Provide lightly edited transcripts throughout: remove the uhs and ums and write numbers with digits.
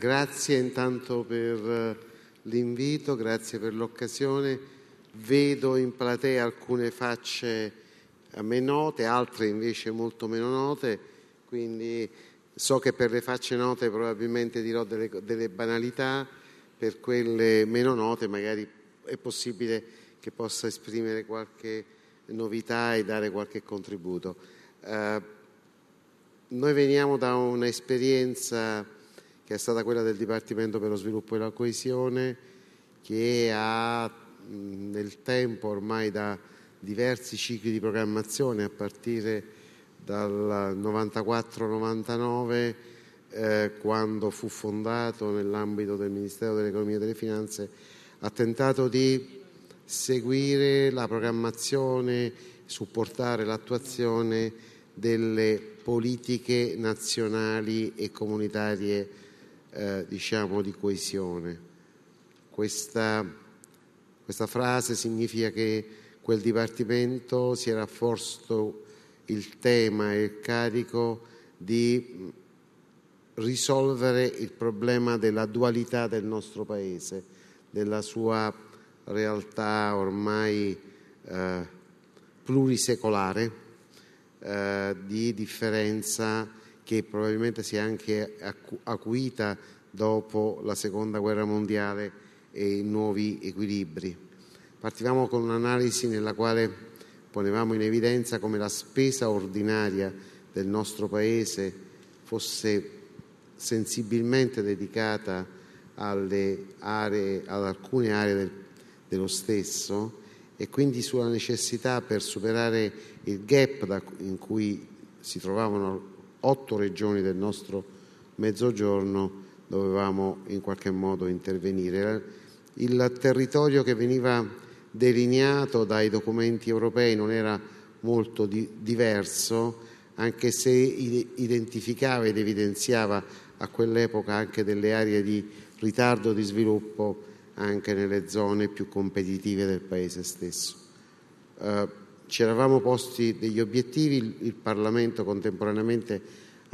Grazie intanto per l'invito, grazie per l'occasione. Vedo in platea alcune facce a me note, altre invece molto meno note, quindi so che per le facce note probabilmente dirò delle banalità, per quelle meno note magari è possibile che possa esprimere qualche novità e dare qualche contributo. Noi veniamo da un'esperienza che è stata quella del Dipartimento per lo Sviluppo e la Coesione, che ha nel tempo, ormai da diversi cicli di programmazione, a partire dal 94-99, quando fu fondato nell'ambito del Ministero dell'Economia e delle Finanze, ha tentato di seguire la programmazione, supportare l'attuazione delle politiche nazionali e comunitarie di coesione. Questa frase significa che quel Dipartimento si era posto il tema e il carico di risolvere il problema della dualità del nostro Paese, della sua realtà ormai plurisecolare, di differenza che probabilmente si è anche acuita dopo la Seconda Guerra Mondiale e i nuovi equilibri. Partivamo con un'analisi nella quale ponevamo in evidenza come la spesa ordinaria del nostro Paese fosse sensibilmente dedicata ad alcune aree dello stesso, e quindi sulla necessità, per superare il gap in cui si trovavano 8 regioni del nostro Mezzogiorno, dovevamo in qualche modo intervenire. Il territorio che veniva delineato dai documenti europei non era molto diverso, anche se identificava ed evidenziava a quell'epoca anche delle aree di ritardo di sviluppo anche nelle zone più competitive del Paese stesso. Ci eravamo posti degli obiettivi, il Parlamento contemporaneamente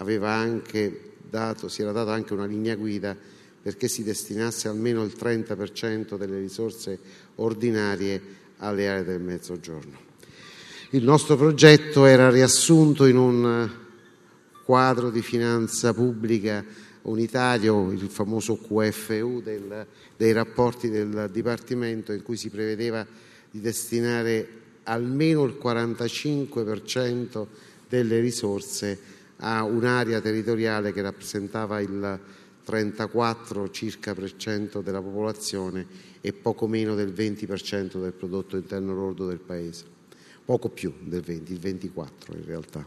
si era dato anche una linea guida perché si destinasse almeno il 30% delle risorse ordinarie alle aree del Mezzogiorno. Il nostro progetto era riassunto in un quadro di finanza pubblica unitario, il famoso QFU dei rapporti del Dipartimento, in cui si prevedeva di destinare almeno il 45% delle risorse a un'area territoriale che rappresentava il 34 circa per cento della popolazione e poco meno del 20% del prodotto interno lordo del Paese, poco più del 20, il 24 in realtà.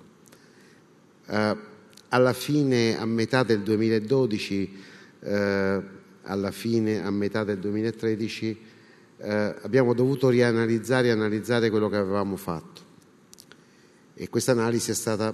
Alla fine, a metà del 2012, a metà del 2013, abbiamo dovuto rianalizzare e analizzare quello che avevamo fatto, e questa analisi è stata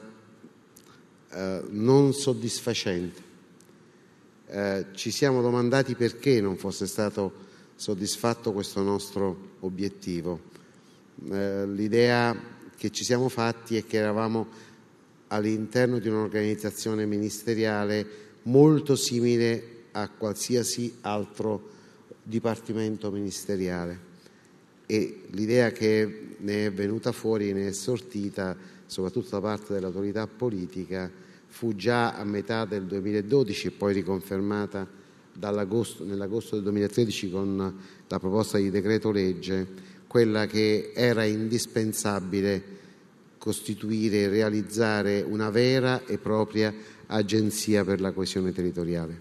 non soddisfacente. Ci siamo domandati perché non fosse stato soddisfatto questo nostro obiettivo. L'idea che ci siamo fatti è che eravamo all'interno di un'organizzazione ministeriale molto simile a qualsiasi altro dipartimento ministeriale, e l'idea che ne è venuta fuori, ne è sortita soprattutto da parte dell'autorità politica, fu già a metà del 2012 e poi riconfermata nell'agosto del 2013 con la proposta di decreto legge, quella che era indispensabile costituire e realizzare una vera e propria agenzia per la coesione territoriale.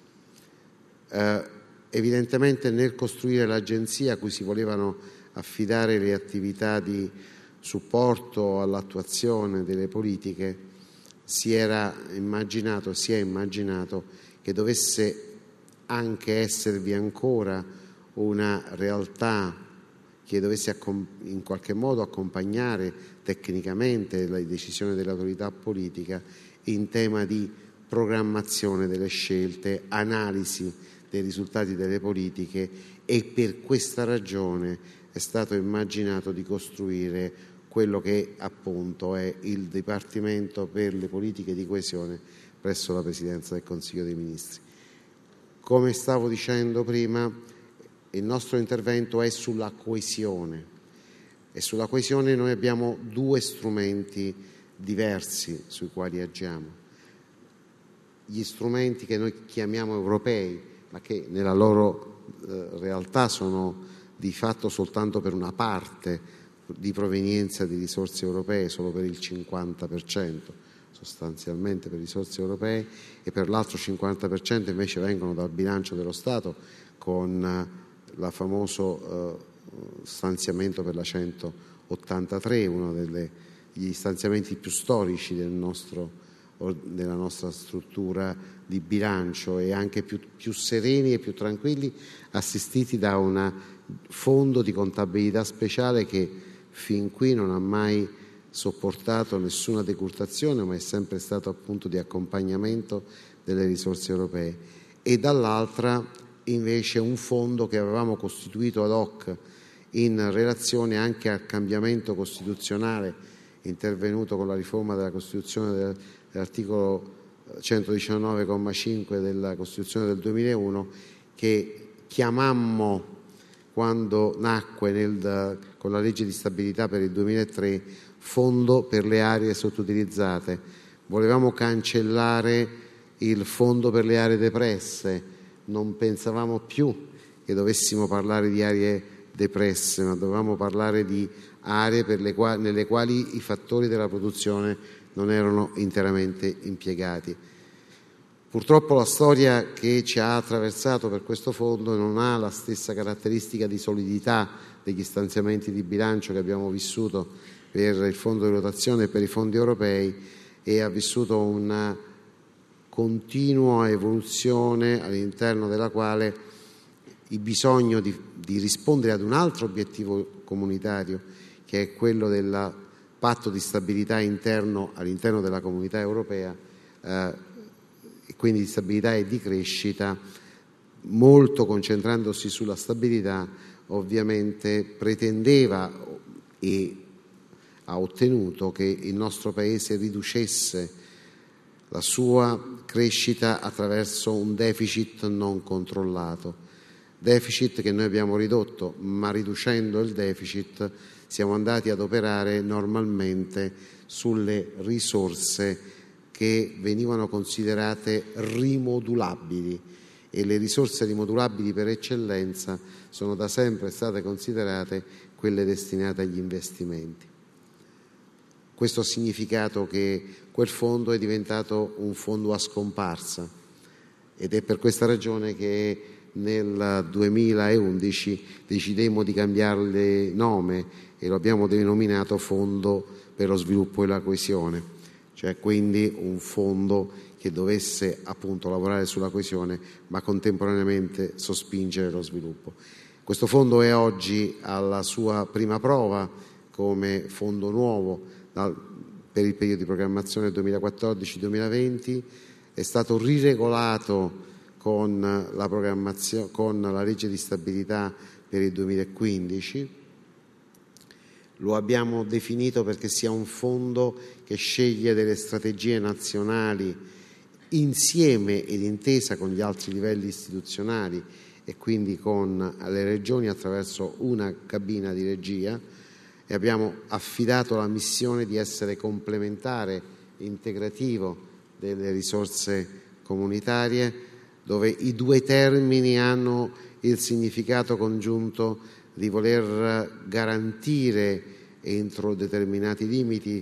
Evidentemente nel costruire l'agenzia a cui si volevano affidare le attività di supporto all'attuazione delle politiche, si è immaginato che dovesse anche esservi ancora una realtà che dovesse in qualche modo accompagnare tecnicamente la decisione dell'autorità politica in tema di programmazione delle scelte, analisi dei risultati delle politiche, e per questa ragione è stato immaginato di costruire quello che appunto è il Dipartimento per le politiche di coesione presso la Presidenza del Consiglio dei Ministri. Come stavo dicendo prima, il nostro intervento è sulla coesione, e sulla coesione noi abbiamo due strumenti diversi sui quali agiamo. Gli strumenti che noi chiamiamo europei, ma che nella loro realtà sono di fatto soltanto per una parte di provenienza di risorse europee, solo per il 50% sostanzialmente per risorse europee, e per l'altro 50% invece vengono dal bilancio dello Stato con la famoso stanziamento per la 183, uno degli stanziamenti più storici della nostra struttura di bilancio, e anche più sereni e più tranquilli, assistiti da un fondo di contabilità speciale che fin qui non ha mai sopportato nessuna decurtazione, ma è sempre stato appunto di accompagnamento delle risorse europee, e dall'altra invece un fondo che avevamo costituito ad hoc in relazione anche al cambiamento costituzionale intervenuto con la riforma della Costituzione dell'articolo 119,5 della Costituzione del 2001, che chiamammo, quando nacque con la legge di stabilità per il 2003, Fondo per le aree sottoutilizzate. Volevamo cancellare il Fondo per le aree depresse, non pensavamo più che dovessimo parlare di aree depresse, ma dovevamo parlare di aree nelle quali i fattori della produzione non erano interamente impiegati. Purtroppo la storia che ci ha attraversato per questo fondo non ha la stessa caratteristica di solidità degli stanziamenti di bilancio che abbiamo vissuto per il fondo di rotazione e per i fondi europei, e ha vissuto una continua evoluzione all'interno della quale il bisogno di rispondere ad un altro obiettivo comunitario, che è quello del patto di stabilità interno all'interno della comunità europea, e quindi di stabilità e di crescita, molto concentrandosi sulla stabilità, ovviamente pretendeva e ha ottenuto che il nostro Paese riducesse la sua crescita attraverso un deficit non controllato, deficit che noi abbiamo ridotto, ma riducendo il deficit siamo andati ad operare normalmente sulle risorse che venivano considerate rimodulabili, e le risorse rimodulabili per eccellenza sono da sempre state considerate quelle destinate agli investimenti. Questo ha significato che quel fondo è diventato un fondo a scomparsa, ed è per questa ragione che nel 2011 decidemmo di cambiarle nome e lo abbiamo denominato Fondo per lo sviluppo e la coesione, cioè quindi un fondo che dovesse appunto lavorare sulla coesione ma contemporaneamente sospingere lo sviluppo. Questo fondo è oggi alla sua prima prova come fondo nuovo per il periodo di programmazione 2014-2020, è stato riregolato con la legge di stabilità per il 2015. Lo abbiamo definito perché sia un fondo che sceglie delle strategie nazionali insieme ed intesa con gli altri livelli istituzionali e quindi con le regioni attraverso una cabina di regia, e abbiamo affidato la missione di essere complementare, integrativo delle risorse comunitarie, dove i due termini hanno il significato congiunto di voler garantire entro determinati limiti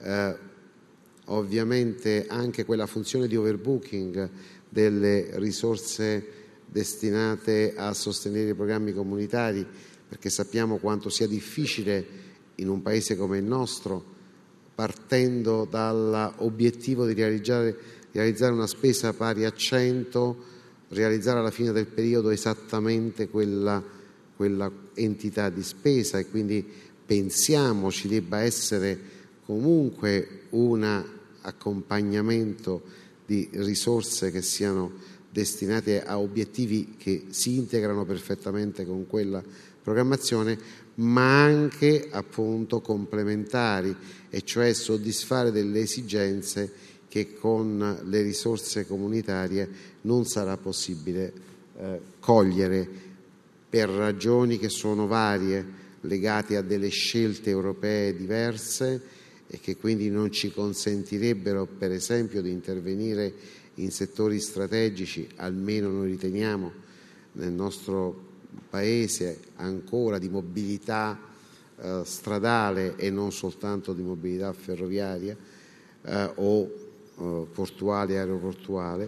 ovviamente anche quella funzione di overbooking delle risorse destinate a sostenere i programmi comunitari, perché sappiamo quanto sia difficile in un paese come il nostro, partendo dall'obiettivo di realizzare una spesa pari a 100, realizzare alla fine del periodo esattamente quella entità di spesa, e quindi pensiamo ci debba essere comunque un accompagnamento di risorse che siano destinate a obiettivi che si integrano perfettamente con quella programmazione, ma anche appunto complementari, e cioè soddisfare delle esigenze che con le risorse comunitarie non sarà possibile cogliere per ragioni che sono varie, legate a delle scelte europee diverse e che quindi non ci consentirebbero, per esempio, di intervenire in settori strategici, almeno noi riteniamo, nel nostro Paese ancora di mobilità stradale e non soltanto di mobilità ferroviaria o portuale, aeroportuale,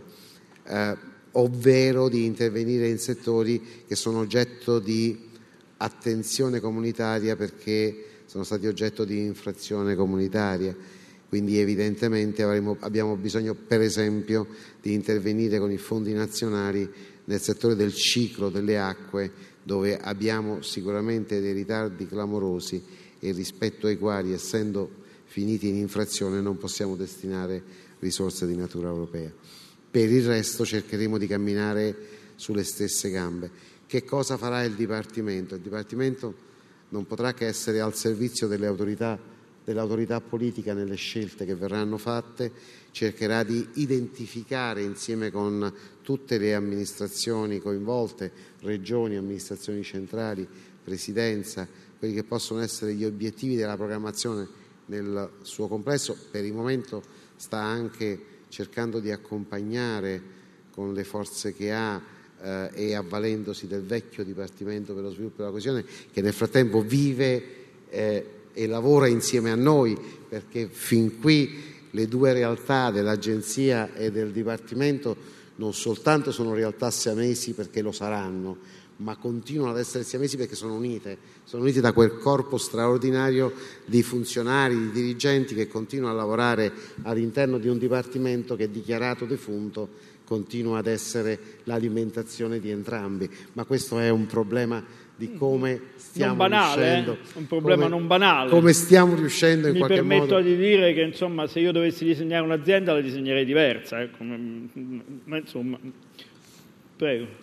ovvero di intervenire in settori che sono oggetto di attenzione comunitaria perché sono stati oggetto di infrazione comunitaria. Quindi evidentemente abbiamo bisogno, per esempio, di intervenire con i fondi nazionali nel settore del ciclo delle acque, dove abbiamo sicuramente dei ritardi clamorosi e rispetto ai quali, essendo finiti in infrazione, non possiamo destinare risorse di natura europea. Per il resto cercheremo di camminare sulle stesse gambe. Che cosa farà il Dipartimento? Il Dipartimento non potrà che essere al servizio dell'autorità politica nelle scelte che verranno fatte, cercherà di identificare insieme con tutte le amministrazioni coinvolte, regioni, amministrazioni centrali, presidenza, quelli che possono essere gli obiettivi della programmazione nel suo complesso. Per il momento sta anche cercando di accompagnare con le forze che ha e avvalendosi del vecchio Dipartimento per lo sviluppo e la coesione, che nel frattempo vive e lavora insieme a noi, perché fin qui le due realtà dell'Agenzia e del Dipartimento non soltanto sono realtà siamesi perché lo saranno, ma continuano ad essere siamesi perché sono unite da quel corpo straordinario di funzionari, di dirigenti che continuano a lavorare all'interno di un Dipartimento che, dichiarato defunto, continua ad essere l'alimentazione di entrambi. Ma questo è un problema di come stiamo riuscendo, un problema non banale. Come stiamo riuscendo in qualche modo. Mi permetto di dire che, insomma, se io dovessi disegnare un'azienda la disegnerei diversa, ma insomma, prego.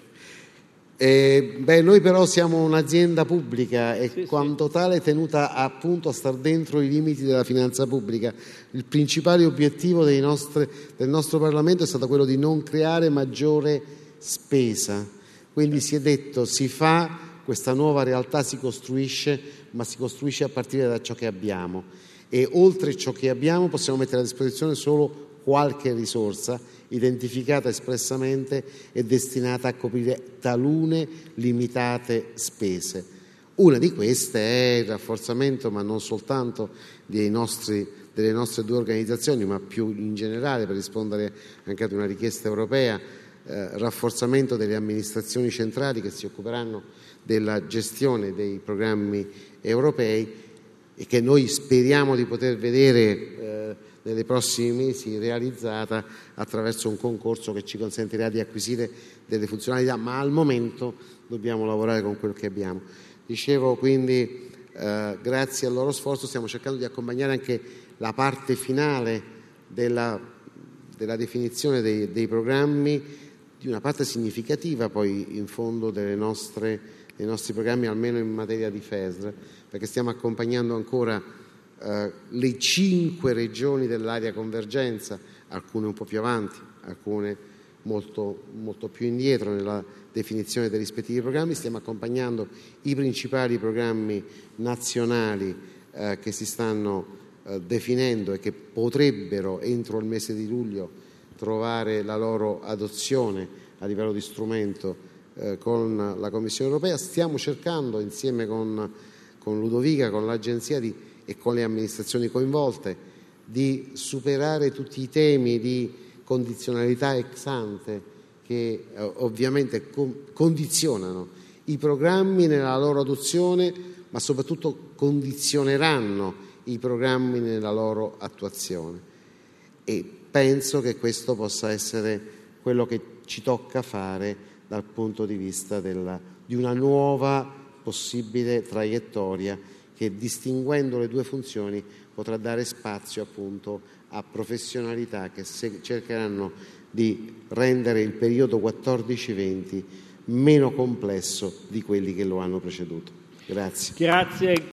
Noi però siamo un'azienda pubblica e sì, quanto tale tenuta appunto a star dentro i limiti della finanza pubblica. Il principale obiettivo del nostro Parlamento è stato quello di non creare maggiore spesa. Quindi si è detto, si fa, questa nuova realtà si costruisce, ma si costruisce a partire da ciò che abbiamo. E oltre ciò che abbiamo possiamo mettere a disposizione solo qualche risorsa identificata espressamente e destinata a coprire talune limitate spese. Una di queste è il rafforzamento, ma non soltanto delle nostre due organizzazioni, ma più in generale, per rispondere anche ad una richiesta europea, rafforzamento delle amministrazioni centrali che si occuperanno della gestione dei programmi europei e che noi speriamo di poter vedere nei prossimi mesi realizzata attraverso un concorso che ci consentirà di acquisire delle funzionalità, ma al momento dobbiamo lavorare con quello che abbiamo. Dicevo quindi, grazie al loro sforzo stiamo cercando di accompagnare anche la parte finale della definizione dei programmi, di una parte significativa poi in fondo dei nostri programmi, almeno in materia di FESR, perché stiamo accompagnando ancora le 5 regioni dell'area convergenza, alcune un po' più avanti, alcune molto, molto più indietro nella definizione dei rispettivi programmi. Stiamo accompagnando i principali programmi nazionali che si stanno definendo e che potrebbero entro il mese di luglio trovare la loro adozione a livello di strumento con la Commissione europea. Stiamo cercando insieme con Ludovica, con l'Agenzia e con le amministrazioni coinvolte di superare tutti i temi di condizionalità ex ante che ovviamente condizionano i programmi nella loro adozione, ma soprattutto condizioneranno i programmi nella loro attuazione. E penso che questo possa essere quello che ci tocca fare dal punto di vista di una nuova possibile traiettoria che, distinguendo le due funzioni, potrà dare spazio appunto a professionalità che cercheranno di rendere il periodo 14-20 meno complesso di quelli che lo hanno preceduto. Grazie. Grazie.